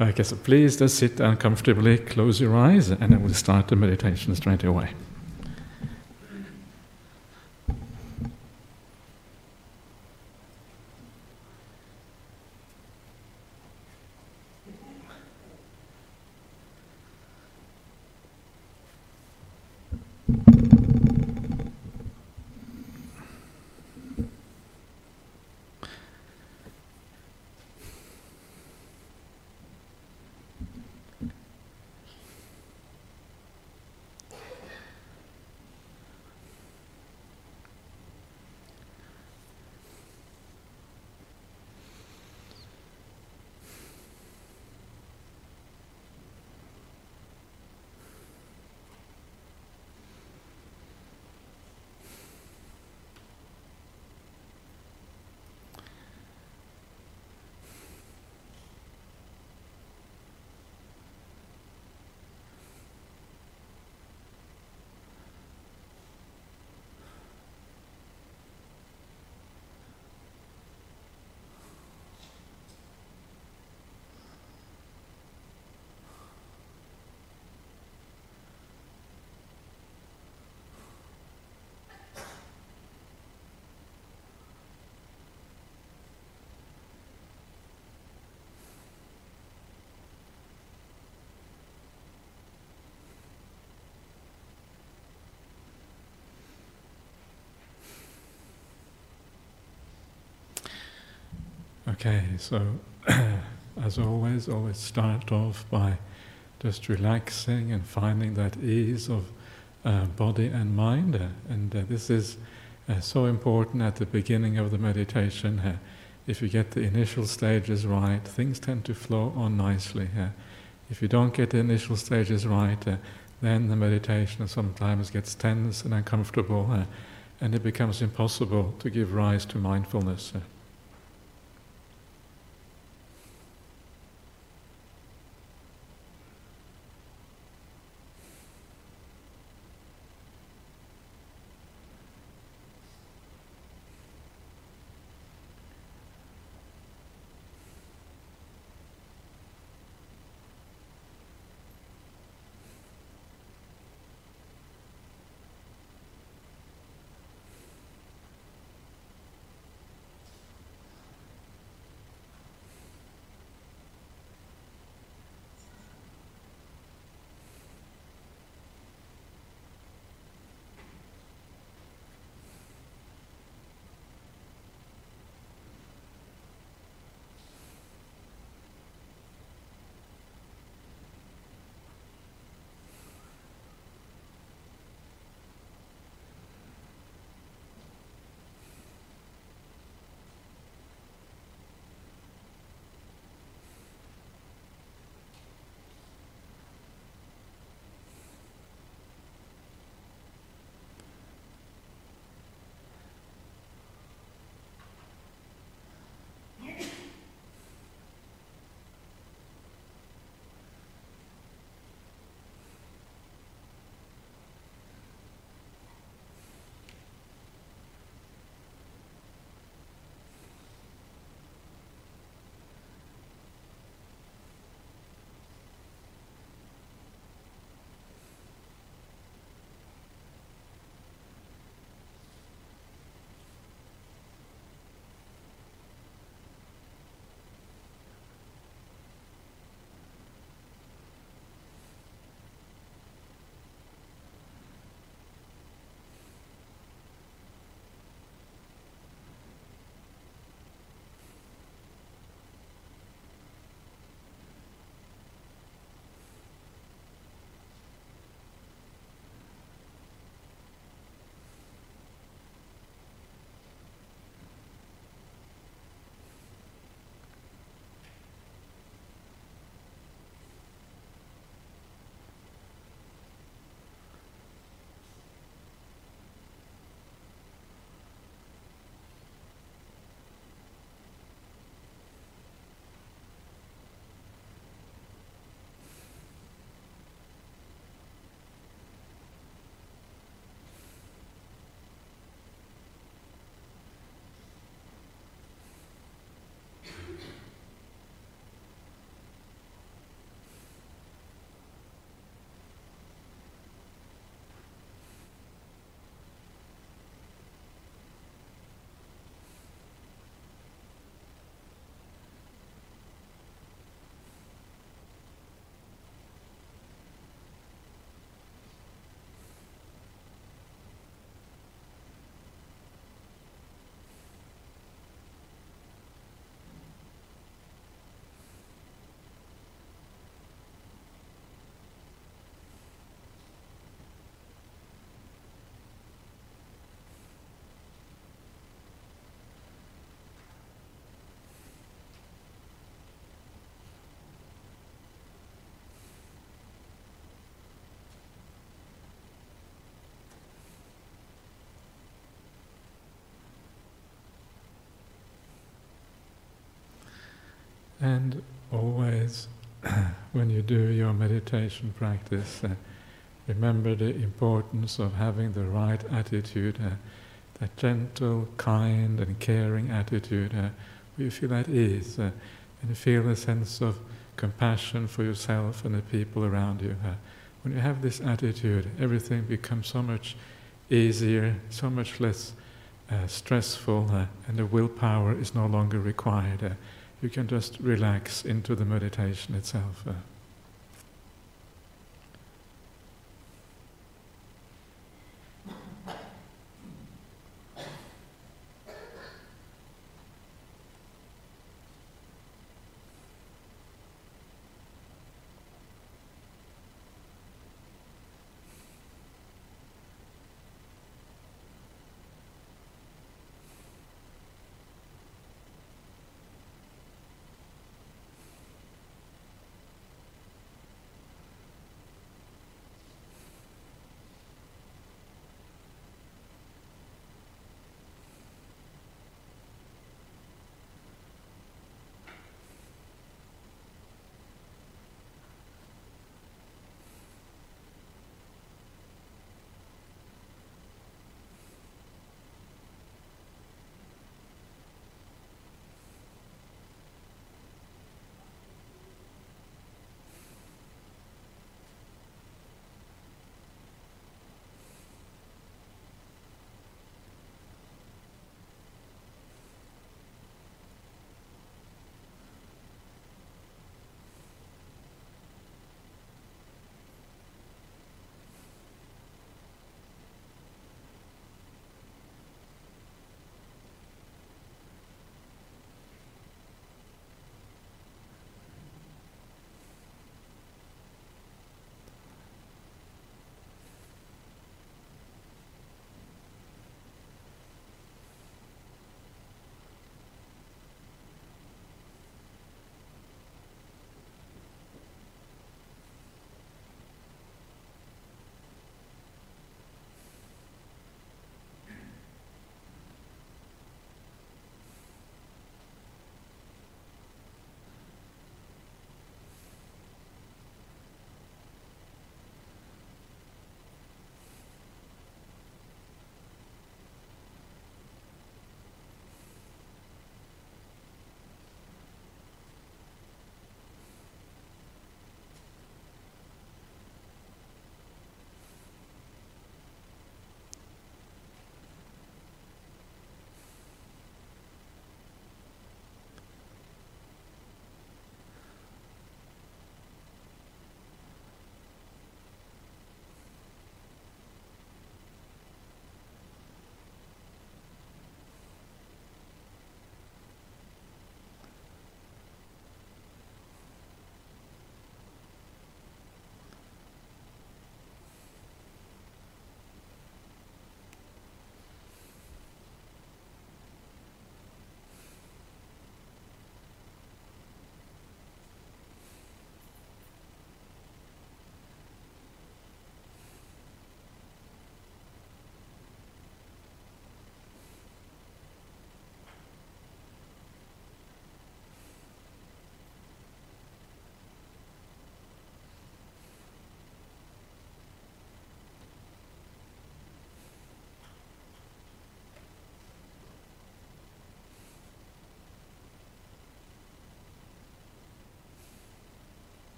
Okay, so please just sit down comfortably, close your eyes, and then we'll start the meditation straight away. Okay, so as always start off by just relaxing and finding that ease of body and mind. This is so important at the beginning of the meditation. If you get the initial stages right, things tend to flow on nicely. If you don't get the initial stages right, then the meditation sometimes gets tense and uncomfortable, and it becomes impossible to give rise to mindfulness. And always, when you do your meditation practice, remember the importance of having the right attitude, that gentle, kind and caring attitude, where you feel at ease, and you feel a sense of compassion for yourself and the people around you. When you have this attitude, everything becomes so much easier, so much less stressful, and the willpower is no longer required. You can just relax into the meditation itself.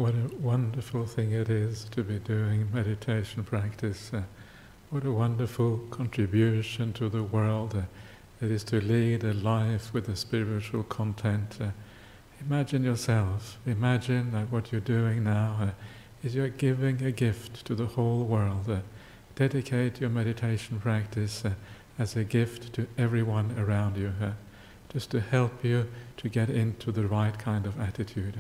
what a wonderful thing it is to be doing meditation practice. What a wonderful contribution to the world it is to lead a life with a spiritual content. Imagine yourself, imagine that what you're doing now is you're giving a gift to the whole world. Dedicate your meditation practice as a gift to everyone around you, just to help you to get into the right kind of attitude.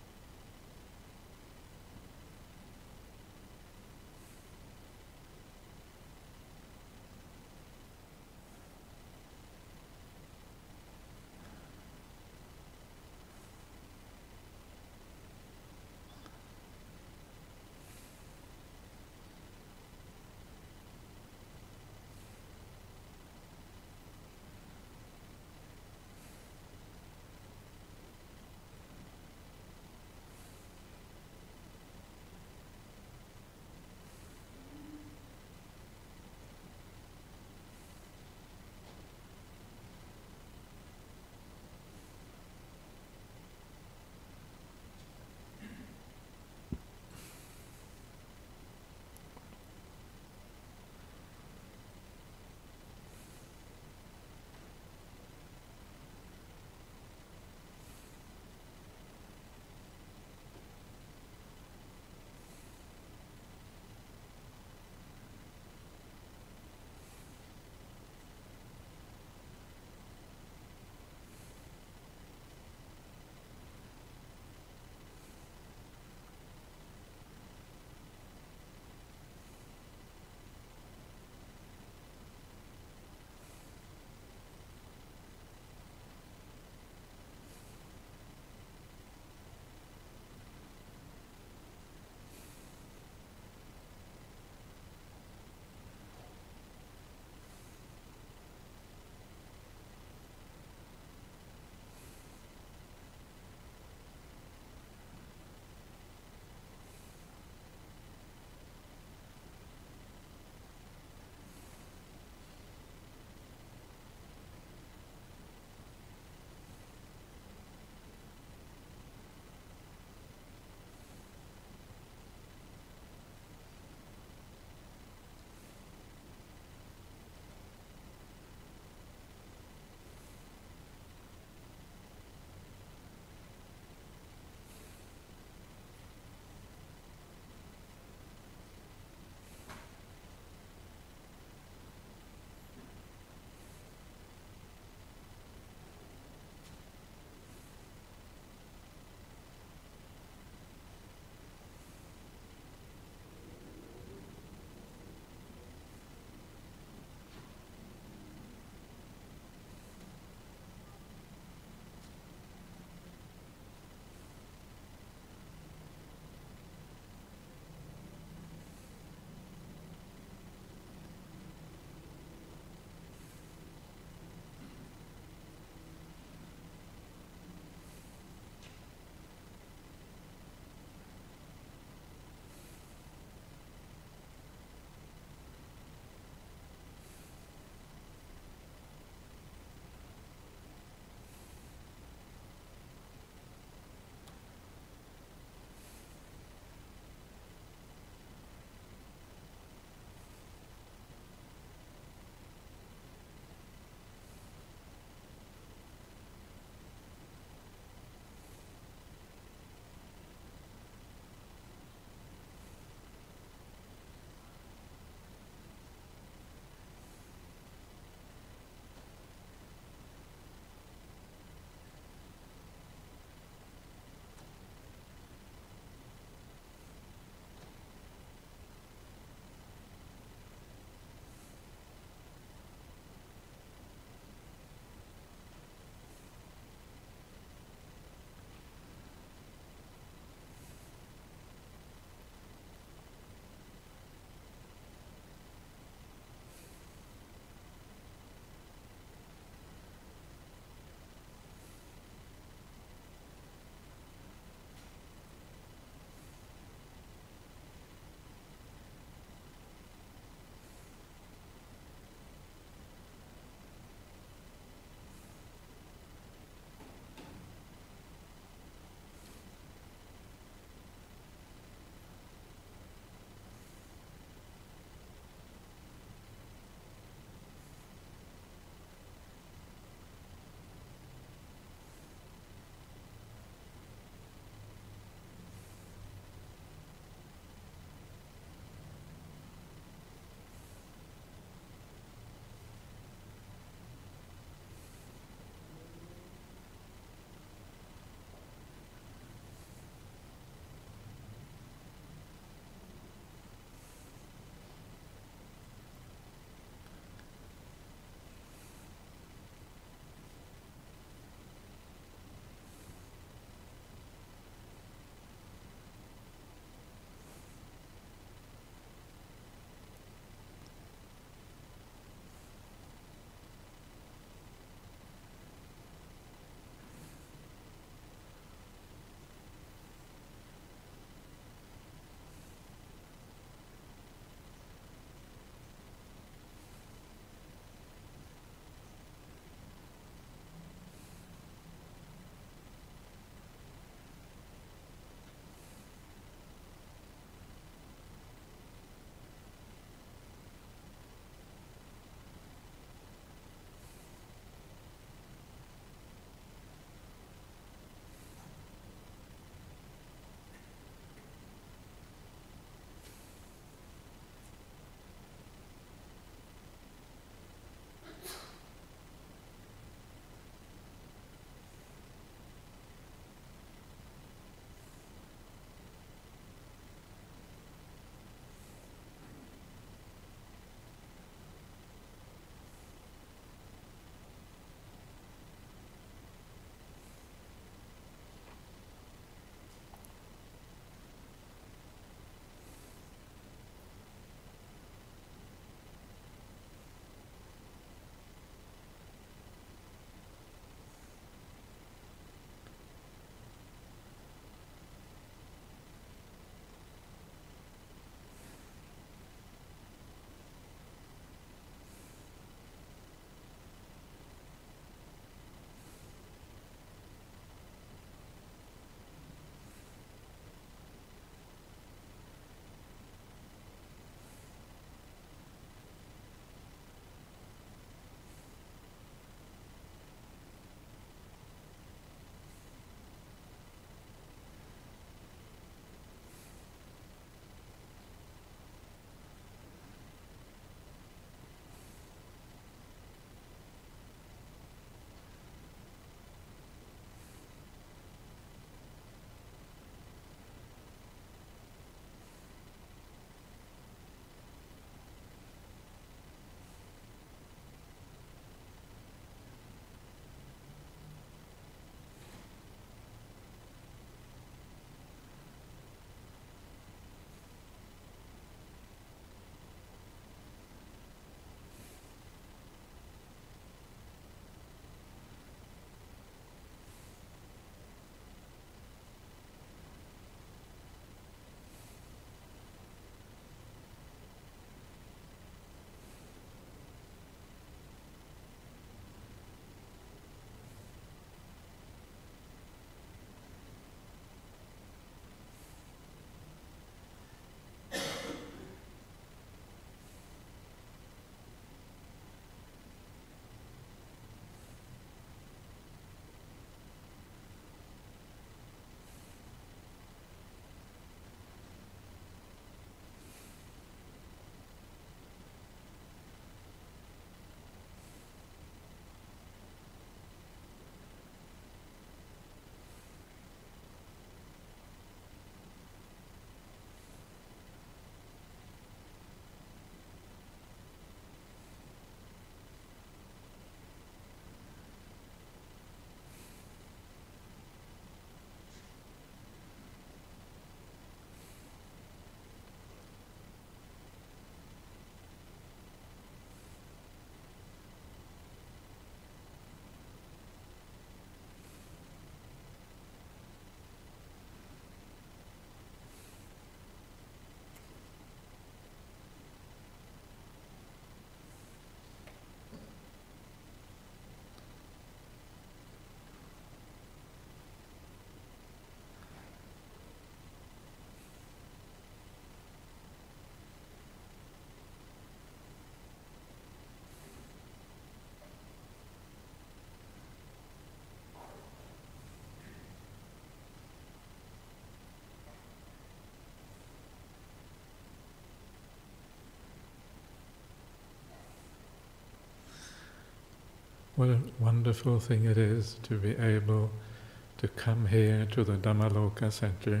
What a wonderful thing it is to be able to come here to the Dhammaloka Center,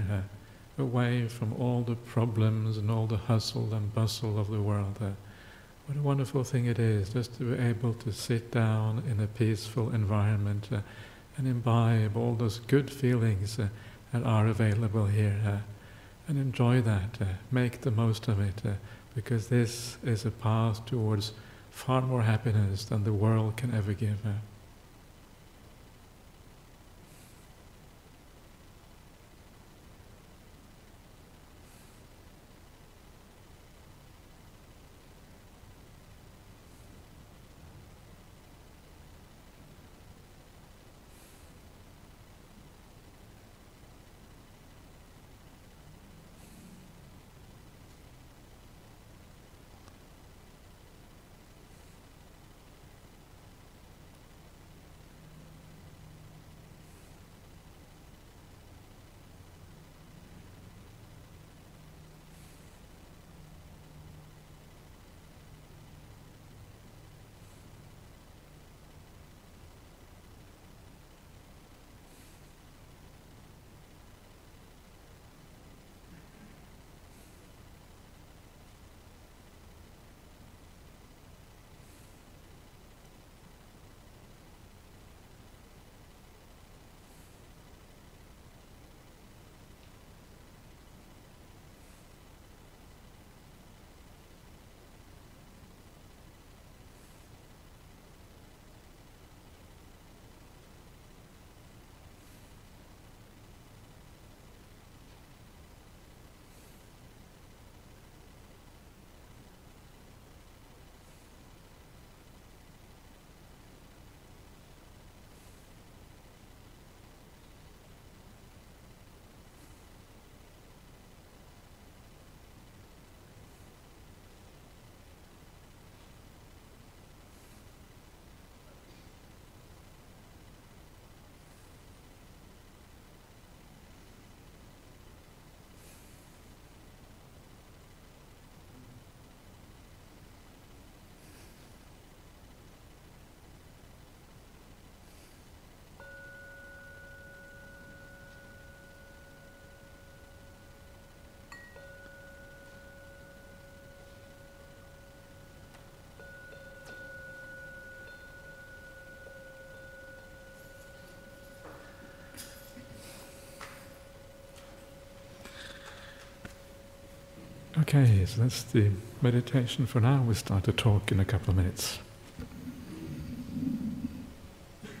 away from all the problems and all the hustle and bustle of the world. What a wonderful thing it is just to be able to sit down in a peaceful environment and imbibe all those good feelings that are available here, and enjoy that, make the most of it, because this is a path towards far more happiness than the world can ever give. Okay, so that's the meditation for now. We'll start to talk in a couple of minutes.